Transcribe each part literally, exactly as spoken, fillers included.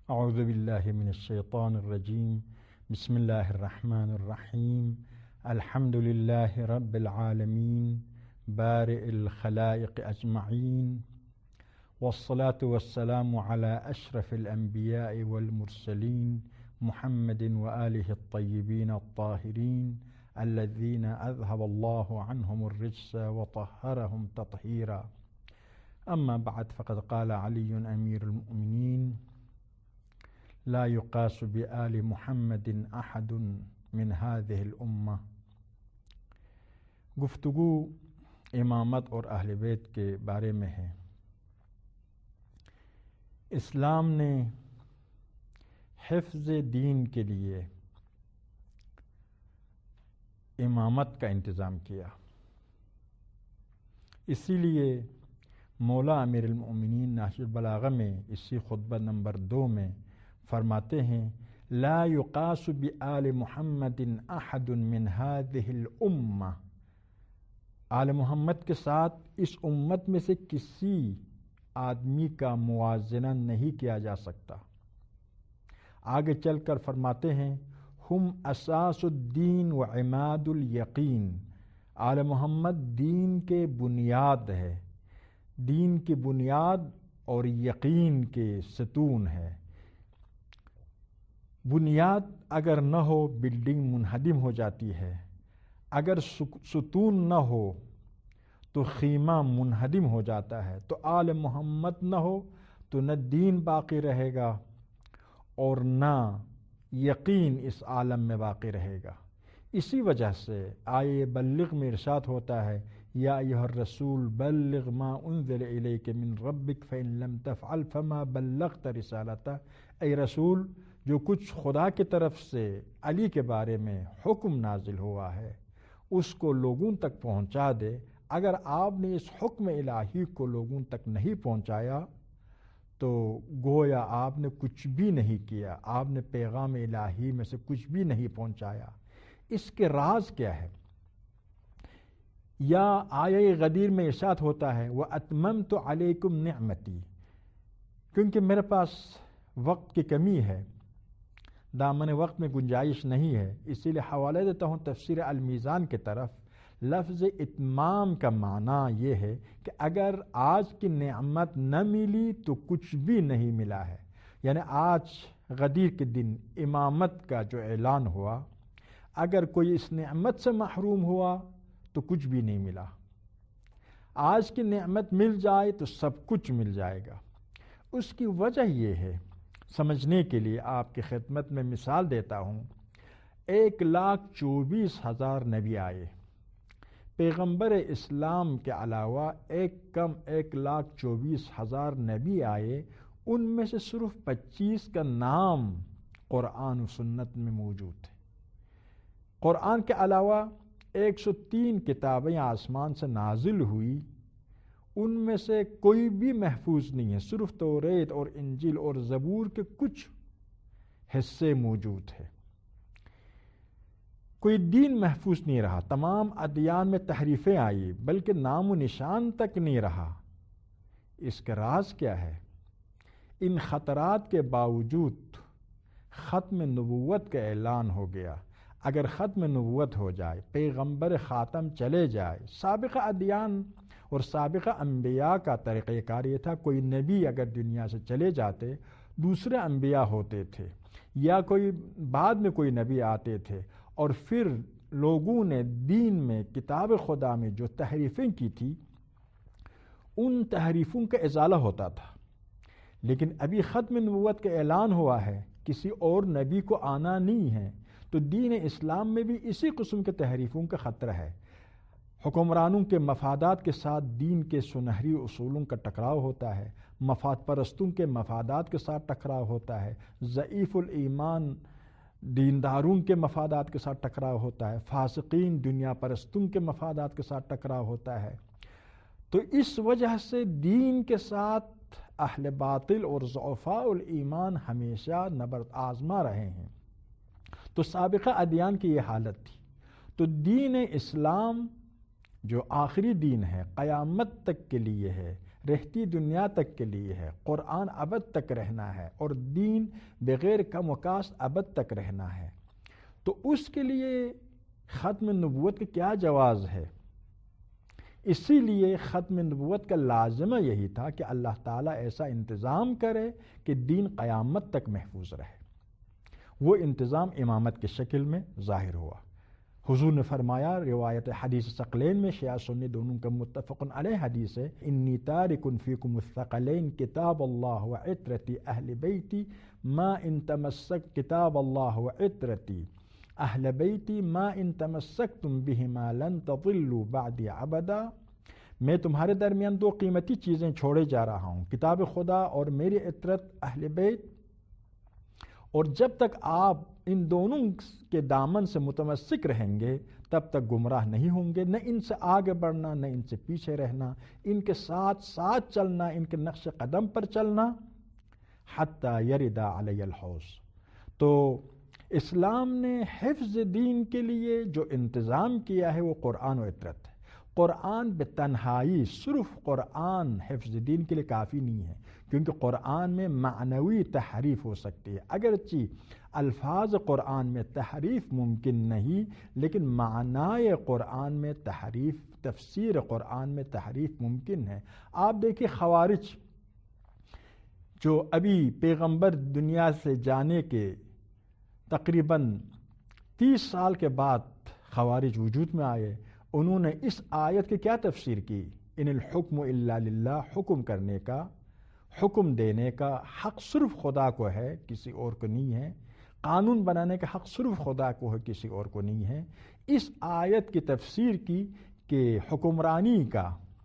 اعوذ باللہ من الشیطان الرجیم بسم اللہ الرحمن الرحیم الحمد للہ رب العالمین بارئ الخلائق اجمعین والصلاة والسلام علی اشرف الانبیاء والمرسلین محمد وآلہ الطیبین الطاہرین الذین اذهب اللہ عنہم الرجس وطہرہم تطہیرا اما بعد فقد قال علی امیر المؤمنین لا يقاس بآل محمد احد من هذه الامہ۔ گفتگو امامت اور اہل بیت کے بارے میں ہے۔ اسلام نے حفظ دین کے لیے امامت کا انتظام کیا، اسی لیے مولا امیر المؤمنین نہج البلاغہ میں اسی خطبہ نمبر دو میں فرماتے ہیں لا یقاس بآل محمد احد من هذه الامہ، آل محمد کے ساتھ اس امت میں سے کسی آدمی کا موازنہ نہیں کیا جا سکتا۔ آگے چل کر فرماتے ہیں ہم اساس الدین و عماد الیقین، آل محمد دین کے بنیاد ہے، دین کی بنیاد اور یقین کے ستون ہے۔ بنیاد اگر نہ ہو بلڈنگ منہدم ہو جاتی ہے، اگر ستون نہ ہو تو خیمہ منہدم ہو جاتا ہے، تو آل محمد نہ ہو تو نہ دین باقی رہے گا اور نہ یقین اس عالم میں باقی رہے گا۔ اسی وجہ سے آیے بلغ میں ارشاد ہوتا ہے یا ایھا الرسول بلغ ما انزل الیک من ربک فإن لم تفعل فما بلغت رسالتہ، اے رسول جو کچھ خدا کی طرف سے علی کے بارے میں حکم نازل ہوا ہے اس کو لوگوں تک پہنچا دے۔ اگر آپ نے اس حکم الہی کو لوگوں تک نہیں پہنچایا تو گویا آپ نے کچھ بھی نہیں کیا، آپ نے پیغام الہی میں سے کچھ بھی نہیں پہنچایا۔ اس کے راز کیا ہے؟ یا آیہ غدیر میں ارشاد ہوتا ہے وَأَتْمَمْتُ عَلَيْكُمْ نِعْمَتِي، کیونکہ میرے پاس وقت کی کمی ہے، دامن وقت میں گنجائش نہیں ہے، اسی لیے حوالہ دیتا ہوں تفسیر المیزان کی طرف۔ لفظ اتمام کا معنی یہ ہے کہ اگر آج کی نعمت نہ ملی تو کچھ بھی نہیں ملا ہے، یعنی آج غدیر کے دن امامت کا جو اعلان ہوا، اگر کوئی اس نعمت سے محروم ہوا تو کچھ بھی نہیں ملا۔ آج کی نعمت مل جائے تو سب کچھ مل جائے گا۔ اس کی وجہ یہ ہے، سمجھنے کے لیے آپ کی خدمت میں مثال دیتا ہوں۔ ایک لاکھ چوبیس ہزار نبی آئے، پیغمبر اسلام کے علاوہ ایک کم ایک لاکھ چوبیس ہزار نبی آئے، ان میں سے صرف پچیس کا نام قرآن و سنت میں موجود ہے۔ قرآن کے علاوہ ایک سو تین کتابیں آسمان سے نازل ہوئی، ان میں سے کوئی بھی محفوظ نہیں ہے، صرف توریت اور انجیل اور زبور کے کچھ حصے موجود ہیں۔ کوئی دین محفوظ نہیں رہا، تمام ادیان میں تحریفیں آئی، بلکہ نام و نشان تک نہیں رہا۔ اس کا راز کیا ہے؟ ان خطرات کے باوجود ختم نبوت کا اعلان ہو گیا۔ اگر ختم نبوت ہو جائے، پیغمبر خاتم چلے جائے، سابقہ ادیان اور سابقہ انبیاء کا طریقہ کار یہ تھا کوئی نبی اگر دنیا سے چلے جاتے دوسرے انبیاء ہوتے تھے، یا کوئی بعد میں کوئی نبی آتے تھے، اور پھر لوگوں نے دین میں کتاب خدا میں جو تحریفیں کی تھی ان تحریفوں کا ازالہ ہوتا تھا۔ لیکن ابھی ختم نبوت کا اعلان ہوا ہے، کسی اور نبی کو آنا نہیں ہے، تو دین اسلام میں بھی اسی قسم کے تحریفوں کا خطرہ ہے۔ حکمرانوں کے مفادات کے ساتھ دین کے سنہری اصولوں کا ٹکراؤ ہوتا ہے، مفاد پرستوں کے مفادات کے ساتھ ٹکراؤ ہوتا ہے، ضعیف الایمان دینداروں کے مفادات کے ساتھ ٹکراؤ ہوتا ہے، فاسقین دنیا پرستوں کے مفادات کے ساتھ ٹکراؤ ہوتا ہے۔ تو اس وجہ سے دین کے ساتھ اہل باطل اور ضعفاء الایمان ہمیشہ نبرد آزما رہے ہیں۔ تو سابقہ ادیان کی یہ حالت تھی۔ تو دین اسلام جو آخری دین ہے، قیامت تک کے لیے ہے، رہتی دنیا تک کے لیے ہے، قرآن ابد تک رہنا ہے، اور دین بغیر کم و کاست ابد تک رہنا ہے، تو اس کے لیے ختم نبوت کا کیا جواز ہے؟ اسی لیے ختم نبوت کا لازمہ یہی تھا کہ اللہ تعالیٰ ایسا انتظام کرے کہ دین قیامت تک محفوظ رہے۔ وہ انتظام امامت کی شکل میں ظاہر ہوا۔ حضور نے فرمایا، روایت حدیث ثقلین میں، شیعہ سنی دونوں کا متفق علیہ حدیث ہے، انی تارک فیکم الثقلین کتاب اللہ و عطرتی اہل بیتی ما ان تمسک کتاب اللہ و عطرتی اہل بیتی ما ان تمسکتم بہما لن تضلوا بعدی ابدا۔ میں تمہارے درمیان دو قیمتی چیزیں چھوڑے جا رہا ہوں، کتاب خدا اور میری عطرت اہل بیت، اور جب تک آپ ان دونوں کے دامن سے متمسک رہیں گے تب تک گمراہ نہیں ہوں گے، نہ ان سے آگے بڑھنا نہ ان سے پیچھے رہنا، ان کے ساتھ ساتھ چلنا، ان کے نقش قدم پر چلنا، حتی یرد علی الحوض۔ تو اسلام نے حفظ دین کے لیے جو انتظام کیا ہے وہ قرآن و عطرت ہے۔ قرآن بتنہائی، صرف قرآن حفظ دین کے لیے کافی نہیں ہے، کیونکہ قرآن میں معنوی تحریف ہو سکتی ہے، اگرچہ الفاظ قرآن میں تحریف ممکن نہیں، لیکن معنی قرآن میں تحریف، تفسیر قرآن میں تحریف ممکن ہے۔ آپ دیکھیں خوارج جو ابھی پیغمبر دنیا سے جانے کے تقریباً تیس سال کے بعد خوارج وجود میں آئے، انہوں نے اس آیت کی کیا تفسیر کی؟ ان الحکم الا للہ، حکم کرنے کا، حکم دینے کا حق صرف خدا کو ہے، کسی اور کو نہیں ہے، قانون بنانے کا حق صرف خدا کو ہے، کسی اور کو نہیں ہے۔ اس آیت کی تفسیر کی کہ حکمرانی کا،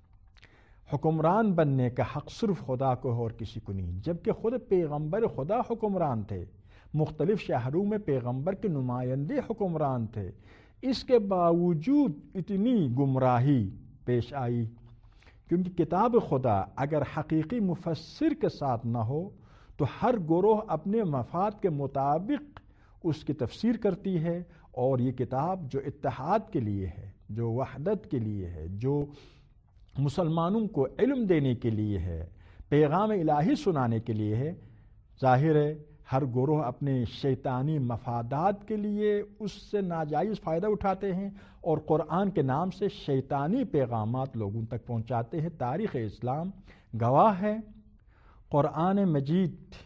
حکمران بننے کا حق صرف خدا کو ہے اور کسی کو نہیں، جبکہ خود پیغمبر خدا حکمران تھے، مختلف شہروں میں پیغمبر کے نمائندے حکمران تھے، اس کے باوجود اتنی گمراہی پیش آئی، کیونکہ کتاب خدا اگر حقیقی مفسر کے ساتھ نہ ہو تو ہر گروہ اپنے مفاد کے مطابق اس کی تفسیر کرتی ہے، اور یہ کتاب جو اتحاد کے لیے ہے، جو وحدت کے لیے ہے، جو مسلمانوں کو علم دینے کے لیے ہے، پیغام الہی سنانے کے لیے ہے، ظاہر ہے ہر گروہ اپنے شیطانی مفادات کے لیے اس سے ناجائز فائدہ اٹھاتے ہیں اور قرآن کے نام سے شیطانی پیغامات لوگوں تک پہنچاتے ہیں۔ تاریخ اسلام گواہ ہے، قرآن مجید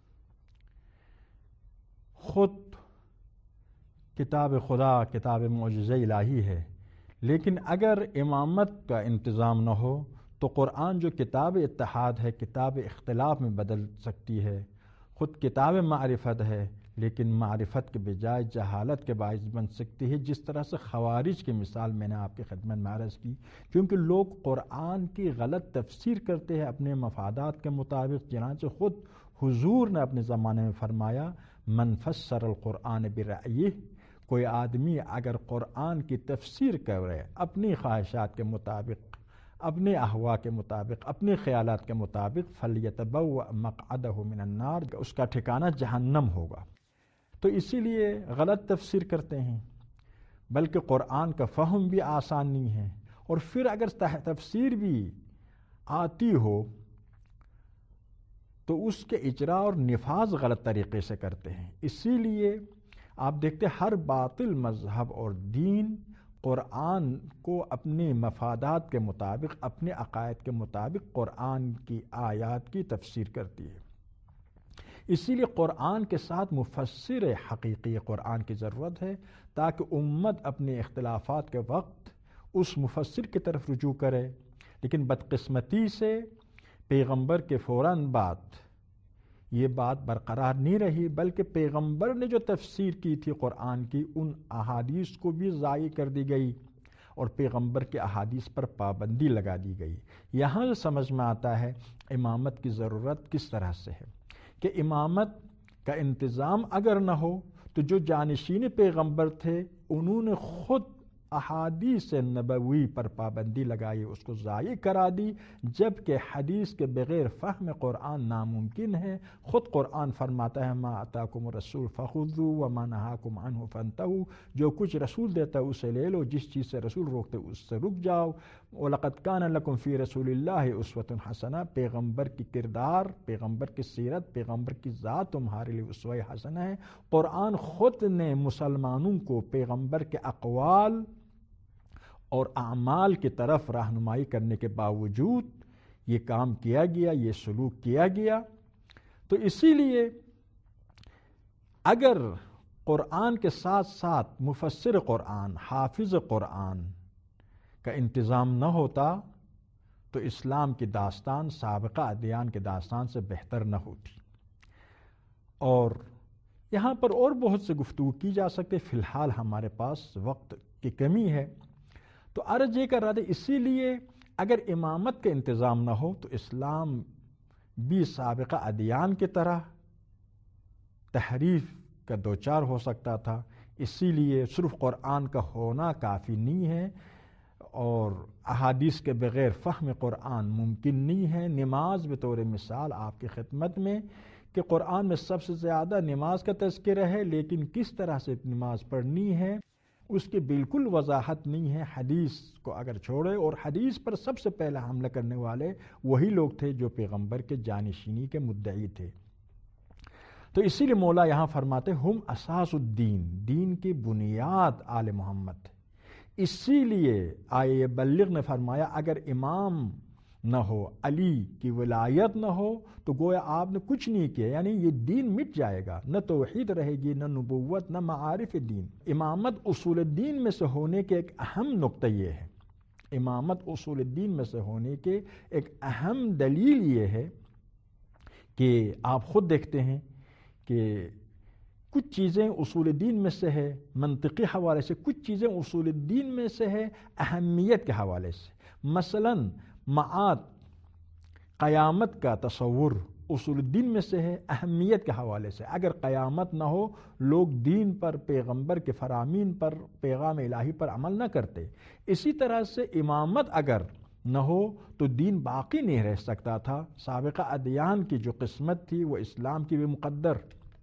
خود کتاب خدا، کتاب معجزہ الہی ہے، لیکن اگر امامت کا انتظام نہ ہو تو قرآن جو کتاب اتحاد ہے، کتاب اختلاف میں بدل سکتی ہے، خود کتاب معرفت ہے، لیکن معرفت کے بجائے جہالت کے باعث بن سکتی ہے، جس طرح سے خوارج کی مثال میں نے آپ کی خدمت میں عرض کی، کیونکہ لوگ قرآن کی غلط تفسیر کرتے ہیں اپنے مفادات کے مطابق، چنانچہ خود حضور نے اپنے زمانے میں فرمایا، من فسر القرآن برأیہ، کوئی آدمی اگر قرآن کی تفسیر کرے اپنی خواہشات کے مطابق، اپنے احوا کے مطابق، اپنے خیالات کے مطابق، فَلْيَتَبَوَّأْ مَقْعَدَهُ مِنَ النَّارِ، اس کا ٹھکانہ جہنم ہوگا۔ تو اسی لیے غلط تفسیر کرتے ہیں، بلکہ قرآن کا فہم بھی آسان نہیں ہے، اور پھر اگر تفسیر بھی آتی ہو تو اس کے اجرا اور نفاذ غلط طریقے سے کرتے ہیں۔ اسی لیے آپ دیکھتے ہر باطل مذہب اور دین قرآن کو اپنے مفادات کے مطابق، اپنے عقائد کے مطابق قرآن کی آیات کی تفسیر کرتی ہے۔ اسی لیے قرآن کے ساتھ مفسر حقیقی قرآن کی ضرورت ہے، تاکہ امت اپنے اختلافات کے وقت اس مفسر کی طرف رجوع کرے۔ لیکن بدقسمتی سے پیغمبر کے فوراً بعد یہ بات برقرار نہیں رہی، بلکہ پیغمبر نے جو تفسیر کی تھی قرآن کی، ان احادیث کو بھی ضائع کر دی گئی اور پیغمبر کے احادیث پر پابندی لگا دی گئی۔ یہاں سے سمجھ میں آتا ہے امامت کی ضرورت کس طرح سے ہے، کہ امامت کا انتظام اگر نہ ہو تو جو جانشین پیغمبر تھے انہوں نے خود احادیث نبوی پر پابندی لگائی، اس کو ضائع کرا دی، جبکہ حدیث کے بغیر فہم قرآن ناممکن ہے۔ خود قرآن فرماتا ہے ما آتاکم الرسول فخذوا وما نہاکم عنہ فانتہوا، جو کچھ رسول دیتا ہے اسے لے لو، جس چیز سے رسول روکتے اس سے رک جاؤ۔ وَلَقَدْ كَانَ لَكُمْ فِي رَسُولِ اللَّهِ أُسْوَةٌ حَسَنَةٌ، پیغمبر کی کردار، پیغمبر کی سیرت، پیغمبر کی ذات تمہارے لیے اسوہ حسنہ ہے۔ قرآن خود نے مسلمانوں کو پیغمبر کے اقوال اور اعمال کی طرف رہنمائی کرنے کے باوجود یہ کام کیا گیا، یہ سلوک کیا گیا۔ تو اسی لیے اگر قرآن کے ساتھ ساتھ مفسر قرآن، حافظ قرآن کا انتظام نہ ہوتا تو اسلام کی داستان سابقہ ادیان کے داستان سے بہتر نہ ہوتی۔ اور یہاں پر اور بہت سے گفتگو کی جا سکتے، فی الحال ہمارے پاس وقت کی کمی ہے، تو عرض یہ کر رہا تھا اسی لیے اگر امامت کا انتظام نہ ہو تو اسلام بھی سابقہ ادیان کی طرح تحریف کا دوچار ہو سکتا تھا۔ اسی لیے صرف قرآن کا ہونا کافی نہیں ہے، اور احادیث کے بغیر فہم قرآن ممکن نہیں ہے۔ نماز بطور مثال آپ کی خدمت میں کہ قرآن میں سب سے زیادہ نماز کا تذکرہ ہے، لیکن کس طرح سے نماز پڑھنی ہے اس کی بالکل وضاحت نہیں ہے، حدیث کو اگر چھوڑے، اور حدیث پر سب سے پہلا حملہ کرنے والے وہی لوگ تھے جو پیغمبر کے جانشینی کے مدعی تھے۔ تو اسی لیے مولا یہاں فرماتے ہم اساس الدین، دین کی بنیاد آل محمد۔ اسی لیے آئے بلغ نے فرمایا اگر امام نہ ہو، علی کی ولایت نہ ہو تو گویا آپ نے کچھ نہیں کیا، یعنی یہ دین مٹ جائے گا، نہ توحید رہے گی، نہ نبوت، نہ معارف دین۔ امامت اصول الدین میں سے ہونے کے ایک اہم نقطہ یہ ہے، امامت اصول الدین میں سے ہونے کے ایک اہم دلیل یہ ہے کہ آپ خود دیکھتے ہیں کہ کچھ چیزیں اصول الدین میں سے ہے منطقی حوالے سے، کچھ چیزیں اصول الدین میں سے ہے اہمیت کے حوالے سے۔ مثلاً معاد، قیامت کا تصور اصول الدین میں سے ہے اہمیت کے حوالے سے۔ اگر قیامت نہ ہو لوگ دین پر، پیغمبر کے فرامین پر، پیغام الہی پر عمل نہ کرتے۔ اسی طرح سے امامت اگر نہ ہو تو دین باقی نہیں رہ سکتا تھا، سابقہ ادیان کی جو قسمت تھی وہ اسلام کی بھی مقدر۔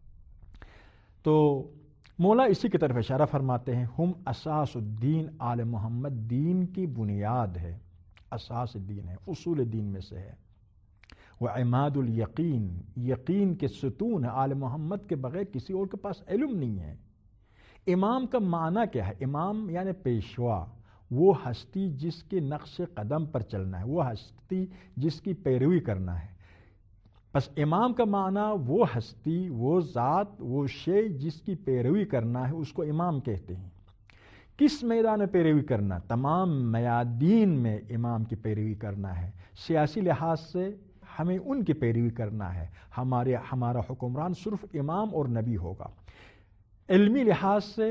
تو مولا اسی کی طرف اشارہ فرماتے ہیں ہم اساس الدین، آل محمد دین کی بنیاد ہے، اساس دین ہے، اصول دین میں سے ہے۔ وعماد الیقین، یقین کے ستون ہے، آل محمد کے بغیر کسی اور کے پاس علم نہیں ہے۔ امام کا معنی کیا ہے؟ امام یعنی پیشوا، وہ ہستی جس کے نقش قدم پر چلنا ہے، وہ ہستی جس کی پیروی کرنا ہے۔ بس امام کا معنی وہ ہستی، وہ ذات، وہ شے جس کی پیروی کرنا ہے، اس کو امام کہتے ہیں۔ کس میدان میں پیروی کرنا؟ تمام میادین میں امام کی پیروی کرنا ہے۔ سیاسی لحاظ سے ہمیں ان کی پیروی کرنا ہے، ہمارے ہمارا حکمران صرف امام اور نبی ہوگا۔ علمی لحاظ سے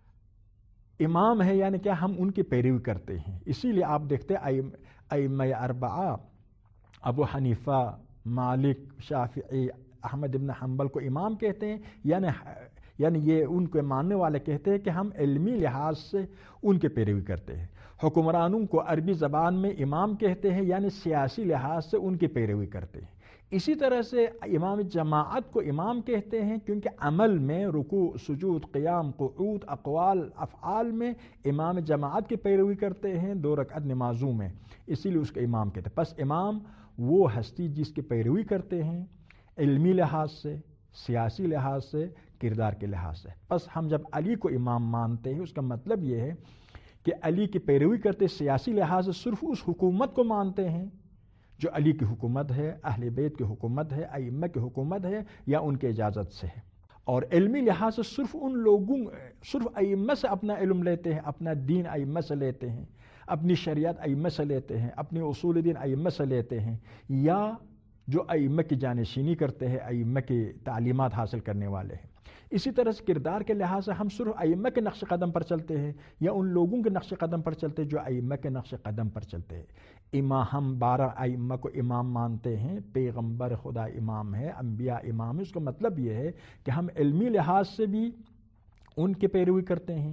امام ہے یعنی کیا؟ ہم ان کی پیروی کرتے ہیں۔ اسی لیے آپ دیکھتے ہیں ائمہ اربعہ ابو حنیفہ، مالک، شافعی، احمد بن حنبل کو امام کہتے ہیں، یعنی یعنی یہ ان کے ماننے والے کہتے ہیں کہ ہم علمی لحاظ سے ان کے پیروی کرتے ہیں۔ حکمرانوں کو عربی زبان میں امام کہتے ہیں، یعنی سیاسی لحاظ سے ان کی پیروی کرتے ہیں۔ اسی طرح سے امام جماعت کو امام کہتے ہیں کیونکہ عمل میں رکوع، سجود، قیام، قعود، اقوال، افعال میں امام جماعت کی پیروی کرتے ہیں، دو رکعت نمازوں میں، اسی لیے اس کو امام کہتے ہیں۔ پس امام وہ ہستی جس کی پیروی کرتے ہیں علمی لحاظ سے، سیاسی لحاظ سے، کردار کے لحاظ سے۔ پس ہم جب علی کو امام مانتے ہیں اس کا مطلب یہ ہے کہ علی کی پیروی کرتے سیاسی لحاظ سے صرف اس حکومت کو مانتے ہیں جو علی کی حکومت ہے، اہل بیت کی حکومت ہے، ائمہ کی حکومت ہے یا ان کے اجازت سے ہے۔ اور علمی لحاظ سے صرف ان لوگوں صرف ائمہ سے اپنا علم لیتے ہیں، اپنا دین ائمہ سے لیتے ہیں، اپنی شریعت ائمہ سے لیتے ہیں، اپنی اصول دین ائمہ سے لیتے ہیں، یا جو ائمہ کی جانشینی کرتے ہیں، ائمہ کی تعلیمات حاصل کرنے والے ہیں۔ اسی طرح سے کردار کے لحاظ سے ہم صرف ائمہ کے نقش قدم پر چلتے ہیں یا ان لوگوں کے نقش قدم پر چلتے ہیں جو ائمہ کے نقش قدم پر چلتے ہیں۔ امام، ہم بارہ ائمہ کو امام مانتے ہیں، پیغمبر خدا امام ہے، انبیاء امام ہے۔ اس کا مطلب یہ ہے کہ ہم علمی لحاظ سے بھی ان کی پیروی کرتے ہیں،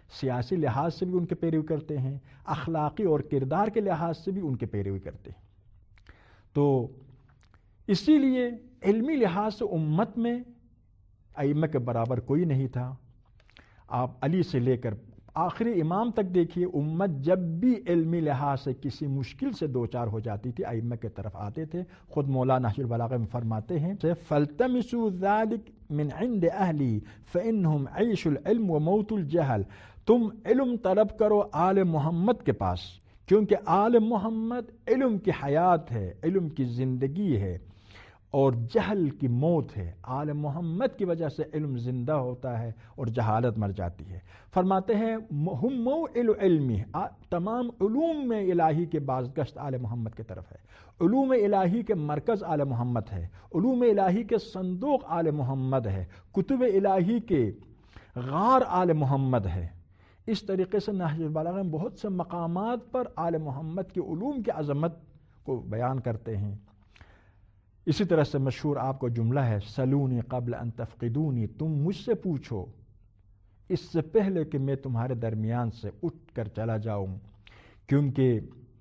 سیاسی لحاظ سے بھی ان کے پیروی کرتے ہیں، اخلاقی اور کردار کے لحاظ سے بھی ان کے پیروی کرتے ہیں۔ تو اسی لیے علمی لحاظ سے امت میں ائمہ کے برابر کوئی نہیں تھا۔ آپ علی سے لے کر آخری امام تک دیکھیے، امت جب بھی علمی لحاظ سے کسی مشکل سے دوچار ہو جاتی تھی ائمہ کی طرف آتے تھے۔ خود مولانا نہج البلاغہ میں فرماتے ہیں فَالْتَمِسُوا ذَلِكَ مِنْ عِنْدِ أَهْلِي فَإِنَّهُمْ عَيْشُ الْعِلْمِ وَمَوْتُ الْجَهَلِ، تم علم طلب کرو آل محمد کے پاس، کیونکہ آل محمد علم کی حیات ہے، علم کی زندگی ہے اور جہل کی موت ہے۔ آل محمد کی وجہ سے علم زندہ ہوتا ہے اور جہالت مر جاتی ہے۔ فرماتے ہیں ہم موئل علمی، تمام علوم میں الہی کے بازگشت آل محمد کی طرف ہے، علوم الہی کے مرکز آل محمد ہے، علوم الہی کے صندوق آل محمد ہے، کتب الہی کے غار آل محمد ہے۔ اس طریقے سے نہج البلاغہ میں بہت سے مقامات پر آل محمد کے علوم کی عظمت کو بیان کرتے ہیں۔ اسی طرح سے مشہور آپ کو جملہ ہے سلونی قبل ان تفقدونی، تم مجھ سے پوچھو اس سے پہلے کہ میں تمہارے درمیان سے اٹھ کر چلا جاؤں، کیونکہ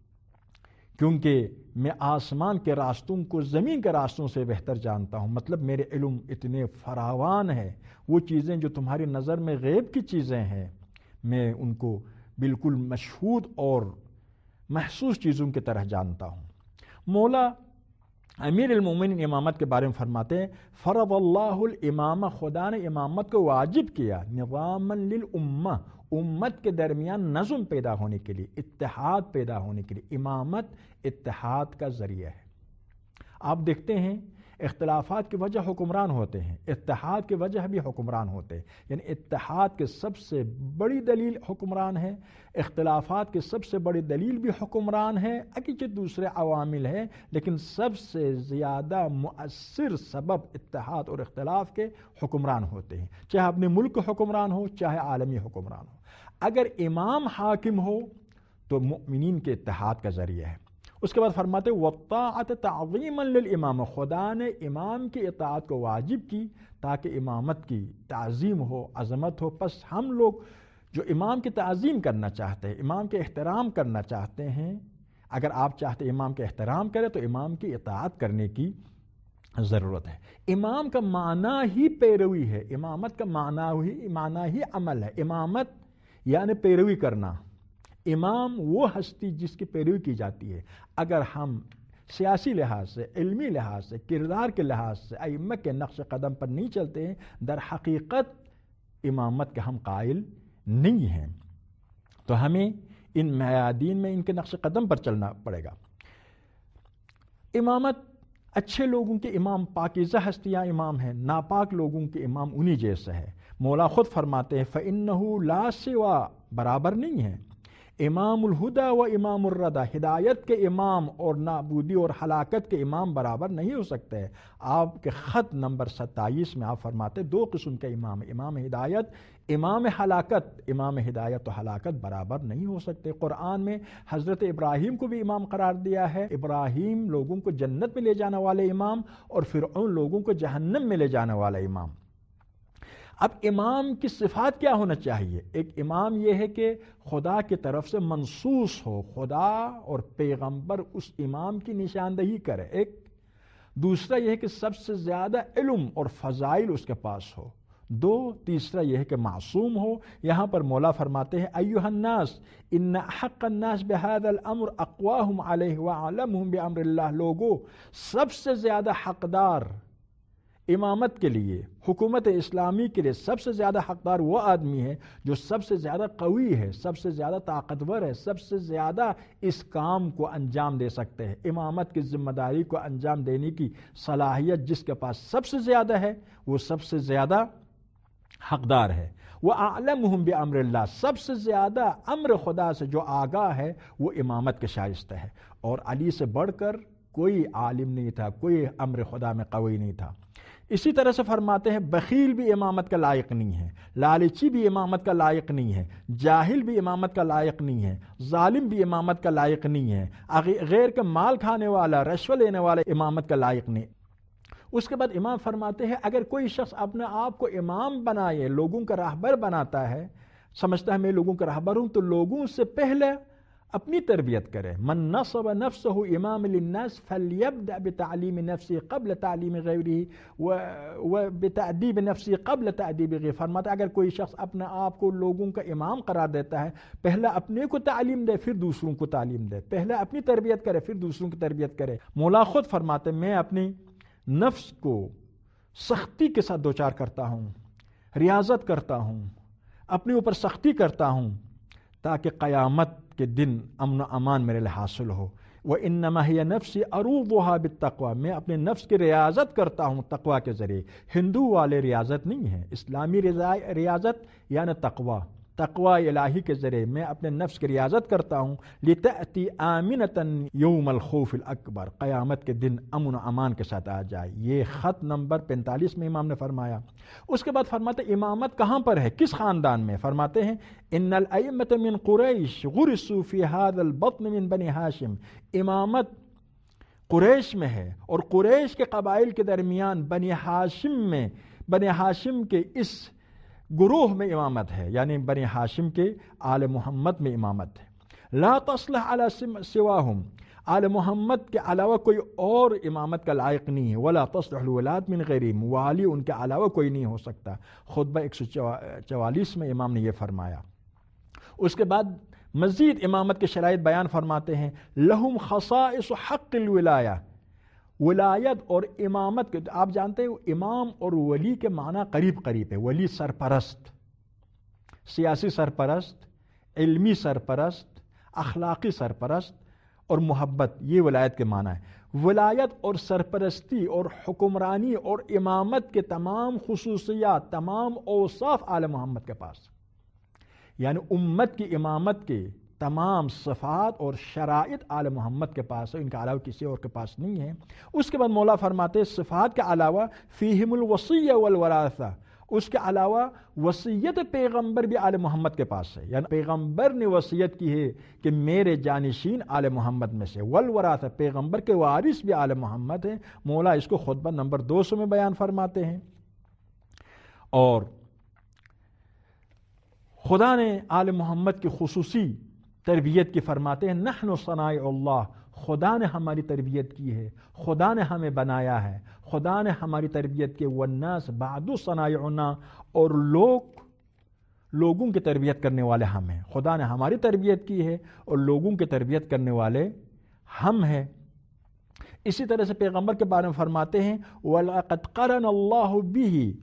کیونکہ میں آسمان کے راستوں کو زمین کے راستوں سے بہتر جانتا ہوں۔ مطلب میرے علم اتنے فراوان ہے، وہ چیزیں جو تمہاری نظر میں غیب کی چیزیں ہیں میں ان کو بالکل مشہود اور محسوس چیزوں کی طرح جانتا ہوں۔ مولا امیر المومنین امامت کے بارے میں فرماتے ہیں فرض اللہ الامامہ، خدا نے امامت کو واجب کیا نظاما للامہ، امت کے درمیان نظم پیدا ہونے کے لیے، اتحاد پیدا ہونے کے لیے۔ امامت اتحاد کا ذریعہ ہے۔ آپ دیکھتے ہیں اختلافات کی وجہ حکمران ہوتے ہیں، اتحاد کی وجہ بھی حکمران ہوتے ہیں، یعنی اتحاد کے سب سے بڑی دلیل حکمران ہے، اختلافات کی سب سے بڑی دلیل بھی حکمران ہے، اگرچہ دوسرے عوامل ہیں لیکن سب سے زیادہ مؤثر سبب اتحاد اور اختلاف کے حکمران ہوتے ہیں، چاہے اپنے ملک حکمران ہو چاہے عالمی حکمران ہو۔ اگر امام حاکم ہو تو مؤمنین کے اتحاد کا ذریعہ ہے۔ اس کے بعد فرماتے وَالطَّاعَةَ تَعْظِيمًا لِلْإِمَامِ، خدا نے امام کی اطاعت کو واجب کی تاکہ امامت کی تعظیم ہو، عظمت ہو۔ پس ہم لوگ جو امام کی تعظیم کرنا چاہتے ہیں، امام کے احترام کرنا چاہتے ہیں، اگر آپ چاہتے ہیں امام کے احترام کریں تو امام کی اطاعت کرنے کی ضرورت ہے۔ امام کا معنی ہی پیروی ہے، امامت کا معنی ہی معنی ہی عمل ہے۔ امامت یعنی پیروی کرنا۔ امام وہ ہستی جس کی پیروی کی جاتی ہے۔ اگر ہم سیاسی لحاظ سے، علمی لحاظ سے، کردار کے لحاظ سے ائمہ کے نقش قدم پر نہیں چلتے ہیں، در حقیقت امامت کے ہم قائل نہیں ہیں۔ تو ہمیں ان میادین میں ان کے نقش قدم پر چلنا پڑے گا۔ امامت اچھے لوگوں کے امام پاکیزہ ہستیاں امام ہیں، ناپاک لوگوں کے امام انہی جیسا ہے۔ مولا خود فرماتے ہیں فَإِنَّهُ لَا سِوَا، برابر نہیں ہے، امام الہدا و امام الردہ، ہدایت کے امام اور نابودی اور ہلاکت کے امام برابر نہیں ہو سکتے۔ آپ کے خط نمبر ستائیس میں آپ فرماتے دو قسم کے امام، امام ہدایت، امام ہلاکت۔ امام ہدایت و ہلاکت برابر نہیں ہو سکتے۔ قرآن میں حضرت ابراہیم کو بھی امام قرار دیا ہے، ابراہیم لوگوں کو جنت میں لے جانے والے امام اور فرعون لوگوں کو جہنم میں لے جانے والا امام۔ اب امام کی صفات کیا ہونا چاہیے؟ ایک امام یہ ہے کہ خدا کی طرف سے منصوص ہو، خدا اور پیغمبر اس امام کی نشاندہی کرے۔ ایک دوسرا یہ ہے کہ سب سے زیادہ علم اور فضائل اس کے پاس ہو۔ دو تیسرا یہ ہے کہ معصوم ہو۔ یہاں پر مولا فرماتے ہیں ایھا الناس ان احق الناس بهذا الامر اقواهم علیہ واعلمهم بامر اللہ، لوگوں سب سے زیادہ حقدار امامت کے لیے، حکومت اسلامی کے لیے سب سے زیادہ حقدار وہ آدمی ہے جو سب سے زیادہ قوی ہے، سب سے زیادہ طاقتور ہے، سب سے زیادہ اس کام کو انجام دے سکتے ہیں۔ امامت کی ذمہ داری کو انجام دینے کی صلاحیت جس کے پاس سب سے زیادہ ہے وہ سب سے زیادہ حقدار ہے۔ وَأَعْلَمُهُمْ بِأَمْرِ اللَّهِ، سب سے زیادہ امر خدا سے جو آگاہ ہے وہ امامت کے شائستہ ہے۔ اور علی سے بڑھ کر کوئی عالم نہیں تھا، کوئی امر خدا میں قوی نہیں تھا۔ اسی طرح سے فرماتے ہیں بخیل بھی امامت کا لائق نہیں ہے، لالچی بھی امامت کا لائق نہیں ہے، جاہل بھی امامت کا لائق نہیں ہے، ظالم بھی امامت کا لائق نہیں ہے، غیر کا مال کھانے والا، رشوہ لینے والا امامت کا لائق نہیں۔ اس کے بعد امام فرماتے ہیں اگر کوئی شخص اپنے آپ کو امام بنائے، لوگوں کا راہبر بناتا ہے سمجھتا ہے میں لوگوں کا رہبر ہوں، تو لوگوں سے پہلے اپنی تربیت کرے. من نصب نفسه امام للناس فليبدأ بتعلیم نفسه قبل تعلیم غیره وبتأدیب نفسه قبل تأدیب غیره. فرماتا ہے اگر کوئی شخص اپنے آپ کو لوگوں کا امام قرار دیتا ہے، پہلے اپنے کو تعلیم دے پھر دوسروں کو تعلیم دے، پہلے اپنی تربیت کرے پھر دوسروں کی تربیت کرے. مولا خود فرماتے ہیں میں اپنی نفس کو سختی کے ساتھ دوچار کرتا ہوں، ریاضت کرتا ہوں، اپنے اوپر سختی کرتا ہوں تاکہ قیامت کے دن امن و امان میرے لیے حاصل ہو. وَإِنَّمَا هِيَ نَفْسِي أَرُوضُهَا بِالتَّقْوَى. میں اپنے نفس کی ریاضت کرتا ہوں تقوی کے ذریعے. ہندو والے ریاضت نہیں ہے، اسلامی ریاضت یعنی تقوی، تقوی الہی کے ذریعے میں اپنے نفس کی ریاضت کرتا ہوں. لِتَأْتِي آمِنَةً یوم الخوف الاکبر. قیامت کے دن امن و امان کے ساتھ آ جائے. یہ خط نمبر پینتالیس میں امام نے فرمایا. اس کے بعد فرماتے امامت کہاں پر ہے، کس خاندان میں؟ فرماتے ہیں ان الائمة من قریش غرسوا فی هذا البطن من بنی ہاشم. امامت قریش میں ہے اور قریش کے قبائل کے درمیان بنی ہاشم میں، بنی ہاشم کے اس گروہ میں امامت ہے، یعنی بنی ہاشم کے آل محمد میں امامت ہے. لا تصلح علی سواہم. آل محمد کے علاوہ کوئی اور امامت کا لائق نہیں ہے. ولا تصلح الولاد من غیرہم. والی ان کے علاوہ کوئی نہیں ہو سکتا. خطبہ ایک سو چوالیس میں امام نے یہ فرمایا. اس کے بعد مزید امامت کے شرائط بیان فرماتے ہیں. لہم خصائص حق الولایہ. ولایت اور امامت کے آپ جانتے ہیں امام اور ولی کے معنی قریب قریب ہے. ولی سرپرست، سیاسی سرپرست، علمی سرپرست، اخلاقی سرپرست اور محبت، یہ ولایت کے معنی ہے. ولایت اور سرپرستی اور حکمرانی اور امامت کے تمام خصوصیات، تمام اوصاف آل محمد کے پاس، یعنی امت کی امامت کے تمام صفات اور شرائط آل محمد کے پاس ہے، ان کے علاوہ کسی اور کے پاس نہیں ہے. اس کے بعد مولا فرماتے ہیں صفات کے علاوہ فیہم الوصیہ والوراثہ. اس کے علاوہ وصیت پیغمبر بھی آل محمد کے پاس ہے، یعنی پیغمبر نے وصیت کی ہے کہ میرے جانشین آل محمد میں سے. والوراثہ، پیغمبر کے وارث بھی آل محمد ہیں. مولا اس کو خطبہ نمبر دو سو میں بیان فرماتے ہیں. اور خدا نے آل محمد کی خصوصی تربیت کی فرماتے ہیں نحن صنائع اللہ. خدا نے ہماری تربیت کی ہے، خدا نے ہمیں بنایا ہے، خدا نے ہماری تربیت کی. والناس بعد صنائعنا. اور لوگ لوگوں کی تربیت کرنے والے ہم ہیں. خدا نے ہماری تربیت کی ہے اور لوگوں کی تربیت کرنے والے ہم ہیں. اسی طرح سے پیغمبر کے بارے میں فرماتے ہیں وَلَقَدْ قَرَنَ اللَّهُ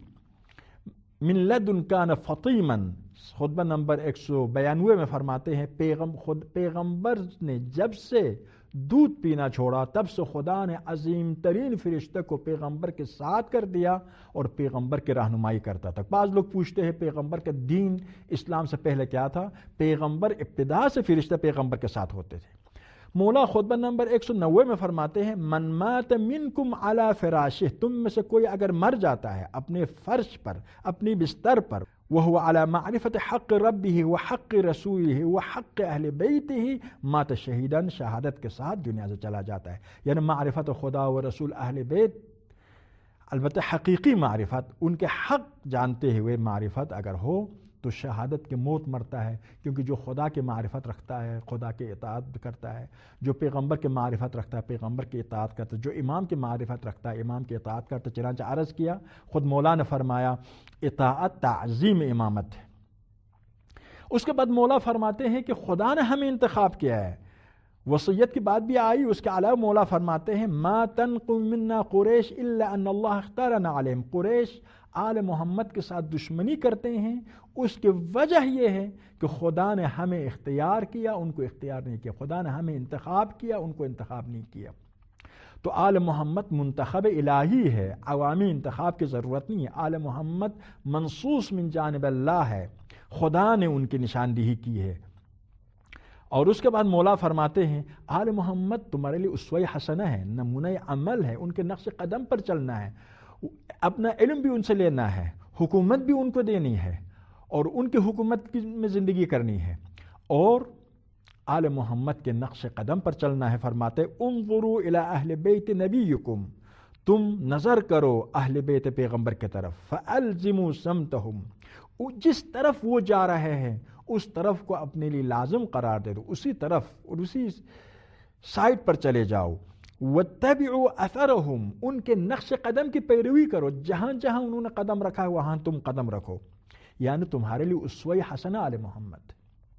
بِهِ مِن لَدُنْ كَانَ فَطِيمًا. خطبہ نمبر ایک سو بیانوے میں فرماتے ہیں پیغم خود پیغمبر نے جب سے دودھ پینا چھوڑا تب سے خدا نے عظیم ترین فرشتہ کو پیغمبر کے ساتھ کر دیا اور پیغمبر کی رہنمائی کرتا تھا. بعض لوگ پوچھتے ہیں پیغمبر کا دین اسلام سے پہلے کیا تھا؟ پیغمبر ابتدا سے فرشتہ پیغمبر کے ساتھ ہوتے تھے. مولا خطبہ نمبر ایک سو نوے میں فرماتے ہیں من مات منکم علی فراشہ. تم میں سے کوئی اگر مر جاتا ہے اپنے فرش پر، اپنی بستر پر، وہو علی معرفت حق ربہ و حق رسولہ و حق اہل بیتہ مات شہیداً. شہادت کے ساتھ دنیا سے چلا جاتا ہے. یعنی معرفت خدا و رسول اہل بیت، البتہ حقیقی معرفت، ان کے حق جانتے ہوئے معرفت اگر ہو تو شہادت کے موت مرتا ہے. کیونکہ جو خدا کے معرفت رکھتا ہے خدا کے اطاعت کرتا ہے، جو پیغمبر کے معرفت رکھتا ہے پیغمبر کے اطاعت کرتا ہے، جو امام کے معرفت رکھتا ہے امام کے اطاعت کرتا ہے. چنانچہ عرض کیا خود مولا نے فرمایا اطاعت تعظیم امامت ہے. اس کے بعد مولا فرماتے ہیں کہ خدا نے ہمیں انتخاب کیا ہے. وصیت کی بات بھی آئی. اس کے علاوہ مولا فرماتے ہیں ما تنقم منا قریش الا ان اللہ اختارنا علیہم. قریش آل محمد کے ساتھ دشمنی کرتے ہیں، اس کی وجہ یہ ہے کہ خدا نے ہمیں اختیار کیا ان کو اختیار نہیں کیا. خدا نے ہمیں انتخاب کیا ان کو انتخاب نہیں کیا. تو آل محمد منتخب الہی ہے، عوامی انتخاب کی ضرورت نہیں ہے. آل محمد منصوص من جانب اللہ ہے، خدا نے ان کی نشاندہی کی ہے. اور اس کے بعد مولا فرماتے ہیں آل محمد تمہارے لیے اسوہ حسنہ ہے، نمونہ عمل ہے، ان کے نقش قدم پر چلنا ہے. اپنا علم بھی ان سے لینا ہے، حکومت بھی ان کو دینی ہے اور ان کی حکومت میں زندگی کرنی ہے اور آل محمد کے نقش قدم پر چلنا ہے. فرماتے انظروا الی اہل بیت نبیکم. تم نظر کرو اہل بیت پیغمبر کی طرف، فَأَلْزِمُوا سَمْتَهُمْ، جس طرف وہ جا رہے ہیں اس طرف کو اپنے لیے لازم قرار دے دو، اسی طرف اور اسی سائٹ پر چلے جاؤ۔ وَاتَّبِعُوا أَثَرَهُمْ، ان کے نقش قدم کی پیروی کرو، جہاں جہاں انہوں نے قدم رکھا ہے وہاں تم قدم رکھو۔ یعنی تمہارے لیے اسوہ حسنہ آل محمد،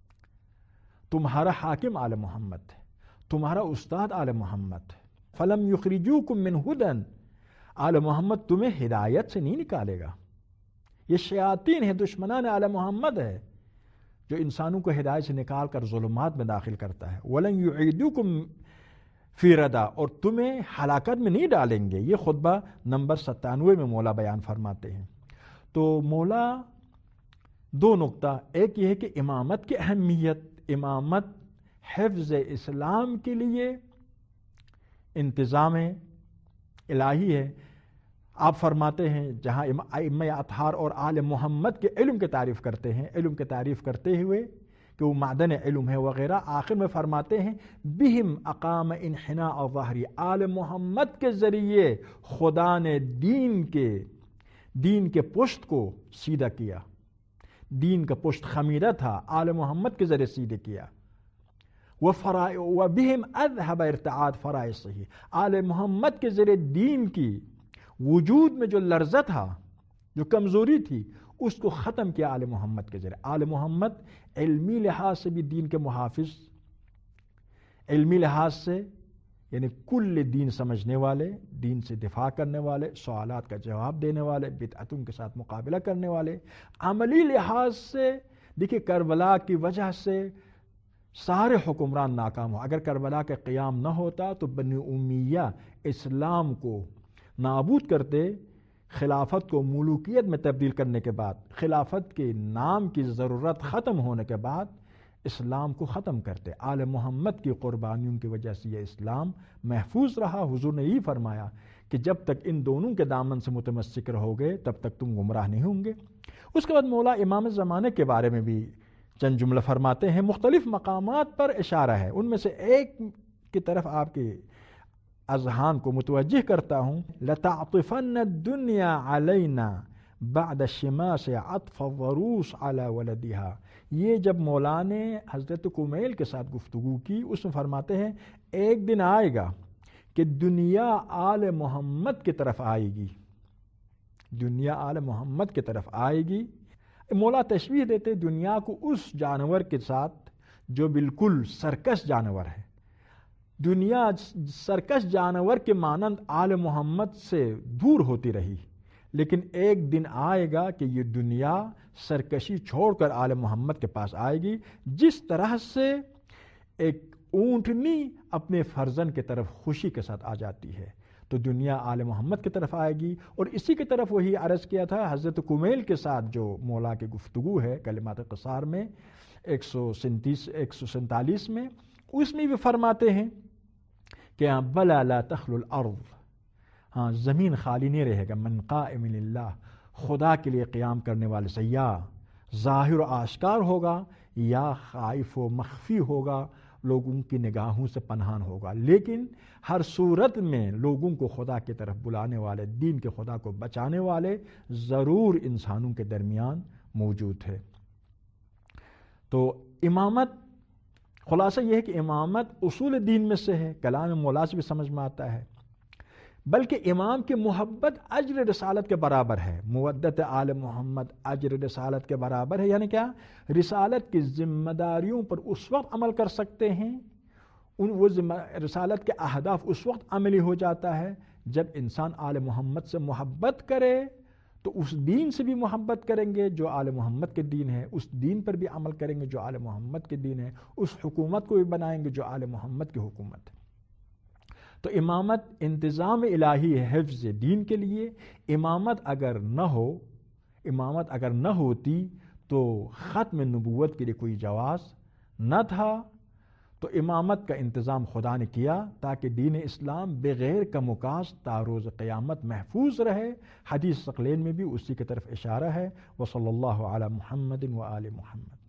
تمہارا حاکم آل محمد، تمہارا استاد آل محمد۔ فَلَمْ يُخْرِجُوكُم مِّنْ هُدًى، آل محمد تمہیں ہدایت سے نہیں نکالے گا۔ یہ شیاطین ہیں، دشمنان آل محمد ہے جو انسانوں کو ہدایت سے نکال کر ظلمات میں داخل کرتا ہے۔ وَلَن يُعِيدُكُم فِي رَدًى، اور تمہیں ہلاکت میں نہیں ڈالیں گے۔ یہ خطبہ نمبر ستانوے میں مولا بیان فرماتے ہیں۔ تو مولا دو نقطہ، ایک یہ ہے کہ امامت کی اہمیت، امامت حفظ اسلام کے لیے انتظام الہی ہے۔ آپ فرماتے ہیں جہاں ائمہ اطہار اور آل محمد کے علم کی تعریف کرتے ہیں، علم کی تعریف کرتے ہوئے کہ وہ معدن علم ہے وغیرہ، آخر میں فرماتے ہیں بہم اقام انحناء ظہری، آل محمد کے ذریعے خدا نے دین کے دین کے پشت کو سیدھا کیا، دین کا پشت خمیدہ تھا، آل محمد کے ذریعے سیدھے کیا۔ وَبِهِمْ أَذْهَبَ ارتعاد فرائض، آل محمد کے ذریعے دین کی وجود میں جو لرزہ تھا، جو کمزوری تھی، اس کو ختم کیا آل محمد کے ذریعے۔ آل محمد علمی لحاظ سے بھی دین کے محافظ، علمی لحاظ سے یعنی کل دین سمجھنے والے، دین سے دفاع کرنے والے، سوالات کا جواب دینے والے، بدعتوں کے ساتھ مقابلہ کرنے والے۔ عملی لحاظ سے دیکھیے کربلا کی وجہ سے سارے حکمران ناکام ہو، اگر کربلا کا قیام نہ ہوتا تو بنی امیہ اسلام کو نابود کرتے، خلافت کو ملوکیت میں تبدیل کرنے کے بعد، خلافت کے نام کی ضرورت ختم ہونے کے بعد اسلام کو ختم کرتے۔ آل محمد کی قربانیوں کی وجہ سے یہ اسلام محفوظ رہا۔ حضور نے یہ فرمایا کہ جب تک ان دونوں کے دامن سے متمسک رہو گے تب تک تم گمراہ نہیں ہوں گے۔ اس کے بعد مولا امام زمانے کے بارے میں بھی چند جملہ فرماتے ہیں، مختلف مقامات پر اشارہ ہے، ان میں سے ایک کی طرف آپ کے اذہان کو متوجہ کرتا ہوں۔ لَتَعْطِفَنَّ الدُّنْيَا عَلَيْنَا بعد الشماس عطف الضروس على ولدها، یہ جب مولا نے حضرت کمیل کے ساتھ گفتگو کی، اس میں فرماتے ہیں ایک دن آئے گا کہ دنیا آل محمد کی طرف آئے گی، دنیا آل محمد کی طرف آئے گی۔ مولا تشبیہ دیتے دنیا کو اس جانور کے ساتھ جو بالکل سرکش جانور ہے، دنیا سرکش جانور کے مانند آل محمد سے دور ہوتی رہی، لیکن ایک دن آئے گا کہ یہ دنیا سرکشی چھوڑ کر آل محمد کے پاس آئے گی، جس طرح سے ایک اونٹنی اپنے فرزند کی طرف خوشی کے ساتھ آ جاتی ہے، تو دنیا آل محمد کی طرف آئے گی۔ اور اسی کی طرف وہی عرض کیا تھا حضرت کمیل کے ساتھ جو مولا کی گفتگو ہے کلمات قصار میں ایک سو سینتیس ایک سو سینتالیس میں، اس میں بھی فرماتے ہیں کہ بلا لا تخلو الارض، ہاں زمین خالی نہیں رہے گا، من قائم للہ، خدا کے لیے قیام کرنے والے سے، یا ظاہر و آشکار ہوگا یا خائف و مخفی ہوگا، لوگوں کی نگاہوں سے پنہان ہوگا، لیکن ہر صورت میں لوگوں کو خدا کی طرف بلانے والے، دین کے خدا کو بچانے والے ضرور انسانوں کے درمیان موجود ہے۔ تو امامت، خلاصہ یہ ہے کہ امامت اصول دین میں سے ہے، کلام مولا سے بھی سمجھ میں آتا ہے، بلکہ امام کی محبت اجر رسالت کے برابر ہے، مودت آل محمد اجر رسالت کے برابر ہے۔ یعنی کیا؟ رسالت کی ذمہ داریوں پر اس وقت عمل کر سکتے ہیں، ان وہ رسالت کے اہداف اس وقت عملی ہو جاتا ہے جب انسان آل محمد سے محبت کرے، تو اس دین سے بھی محبت کریں گے جو آل محمد کے دین ہے، اس دین پر بھی عمل کریں گے جو آل محمد کے دین ہے، اس حکومت کو بھی بنائیں گے جو آل محمد کی حکومت ہے۔ تو امامت انتظام الہی ہے حفظ دین کے لیے۔ امامت اگر نہ ہو، امامت اگر نہ ہوتی تو ختم نبوت کے لیے کوئی جواز نہ تھا۔ تو امامت کا انتظام خدا نے کیا تاکہ دین اسلام بغیر کا مکاس تا روز قیامت محفوظ رہے۔ حدیث ثقلین میں بھی اسی کی طرف اشارہ ہے۔ وصلی اللہ علی محمد و آل محمد۔